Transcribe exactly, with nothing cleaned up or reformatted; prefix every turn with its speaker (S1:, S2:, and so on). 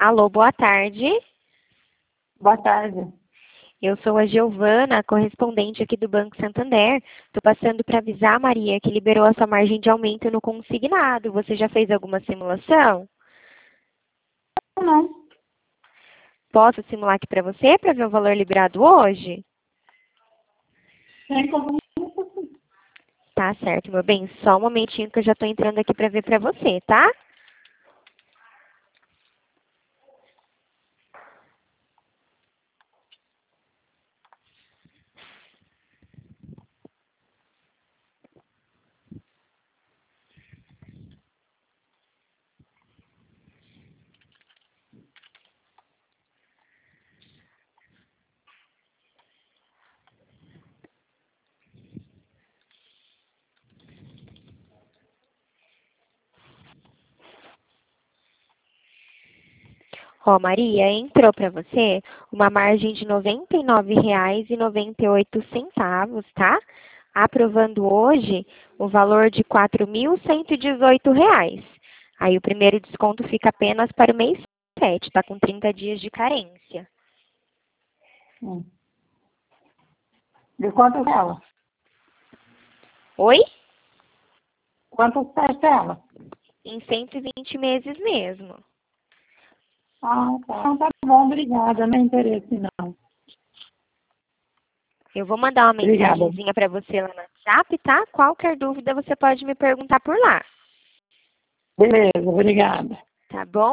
S1: Alô, boa tarde.
S2: Boa tarde.
S1: Eu sou a Giovana, correspondente aqui do Banco Santander. Estou passando para avisar a Maria que liberou a sua margem de aumento no consignado. Você já fez alguma simulação?
S2: Não.
S1: Posso simular aqui para você, para ver o valor liberado hoje?
S2: Tem como.
S1: Tá certo, meu bem. Só um momentinho que eu já estou entrando aqui para ver para você, tá? Ó, Maria, entrou para você uma margem de noventa e nove reais e noventa e oito centavos, tá? Aprovando hoje o valor de quatro mil cento e dezoito reais. Aí o primeiro desconto fica apenas para o mês sete, tá com trinta dias de carência.
S2: Hum. De quanto é ela?
S1: Oi?
S2: Quanto custa ela?
S1: Em cento e vinte meses mesmo.
S2: Ah, tá. Então tá bom, obrigada. Não tem interesse, não.
S1: Eu vou mandar uma
S2: Obrigada.
S1: mensagenzinha para você lá no WhatsApp, tá? Qualquer dúvida você pode me perguntar por lá.
S2: Beleza, obrigada.
S1: Tá bom?